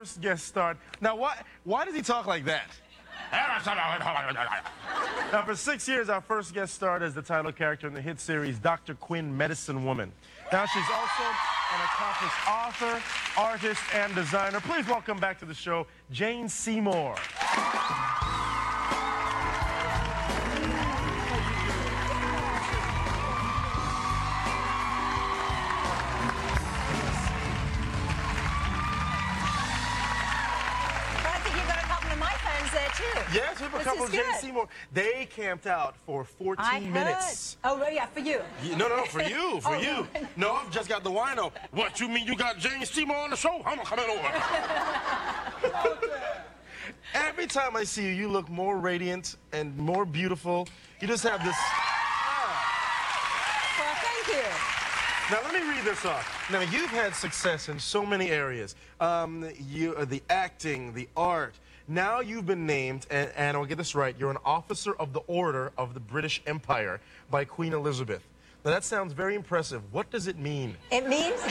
First guest star. Now, why does he talk like that? Now, for 6 years, our first guest starred as the title character in the hit series Dr. Quinn, Medicine Woman. Now, she's also an accomplished author, artist, and designer. Please welcome back to the show, Jane Seymour. Yes, we have a couple of Jane Seymour. They camped out for 14 minutes. Oh, well, yeah, for you. No, for you, for you. No, I've just got the wino. What, you mean you got Jane Seymour on the show? I'm coming over. Every time I see you, you look more radiant and more beautiful. You just have this... Well, thank you. Now, let me read this off. Now, you've had success in so many areas. The acting, the art. Now you've been named, and I'll get this right, you're an officer of the Order of the British Empire by Queen Elizabeth. Now, that sounds very impressive. What does it mean? It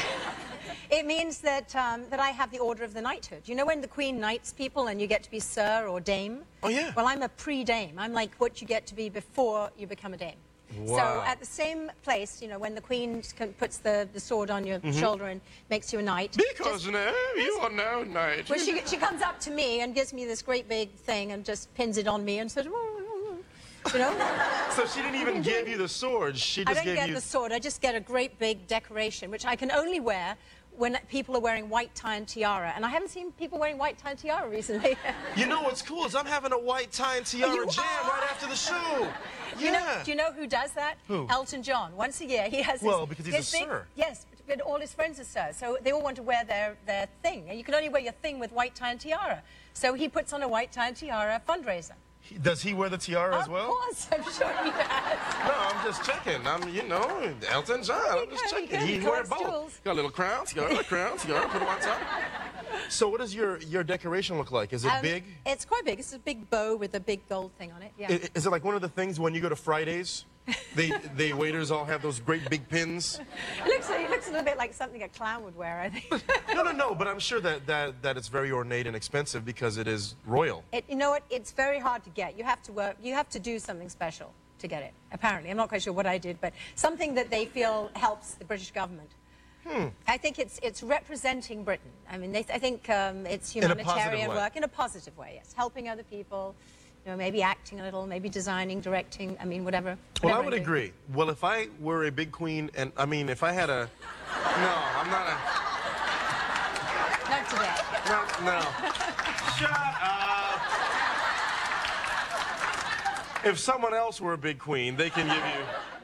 means that, that I have the Order of the Knighthood. You know when the Queen knights people and you get to be Sir or Dame? Oh, yeah. Well, I'm a pre-Dame. I'm like what you get to be before you become a Dame. Wow. So at the same place, you know, when the Queen puts the sword on your shoulder and makes you a knight. Because now you are now knight. Well, she comes up to me and gives me this great big thing and just pins it on me and says, you know. So she didn't even give you the sword. She just I don't get the sword. I just get a great big decoration, which I can only wear when people are wearing white tie and tiara. And I haven't seen people wearing white tie and tiara recently. You know what's cool is I'm having a white tie and tiara jam right after the show. Yeah. Do you know who does that? Who? Elton John. Once a year, he has Well, because he's a sir. Yes, but all his friends are sirs. So they all want to wear their thing. And you can only wear your thing with white tie and tiara. So he puts on a white tie and tiara fundraiser. Does he wear the tiara as well? Of course, I'm sure he does. No, I'm just checking. You know, Elton John. I'm just checking. He wears both. Got a little crown, cigar, crown, cigar, put it on top. So what does your decoration look like? Is it big? It's quite big. It's a big bow with a big gold thing on it, yeah. Is it like one of the things when you go to Fridays? The waiters all have those great big pins? It looks a little bit like something a clown would wear, I think. No, but I'm sure that it's very ornate and expensive because it is royal. You know what? It's very hard to get. You have to work. You have to do something special to get it, apparently. I'm not quite sure what I did, but something that they feel helps the British government. I think it's representing Britain. I mean, I think it's humanitarian work in a positive way, yes. Helping other people, you know, maybe acting a little, maybe designing, directing, I mean, whatever. Well, I would agree. Well, if I were a big queen, and I mean, if I had a... No, I'm not a... Not today. No. Shut up. If someone else were a big queen, they can give you...